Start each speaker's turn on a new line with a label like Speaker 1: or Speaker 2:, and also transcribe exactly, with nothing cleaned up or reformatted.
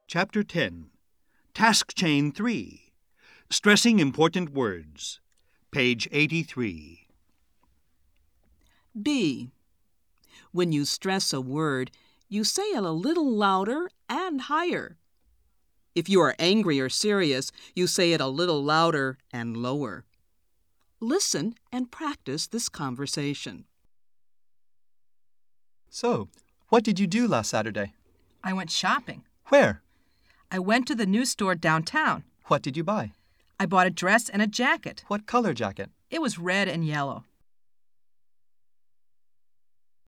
Speaker 1: Chapter ten. Task Chain three. Stressing Important Words. Page eighty-three.
Speaker 2: B. When you stress a word, you say it a little louder and higher. If you are angry or serious, you say it a little louder and lower. Listen and practice this conversation.
Speaker 3: So, what did you do last Saturday?
Speaker 4: I went shopping.
Speaker 3: Where?
Speaker 4: I went to the new store downtown.
Speaker 3: What did you buy?
Speaker 4: I bought a dress and a jacket.
Speaker 3: What color jacket?
Speaker 4: It was red and yellow.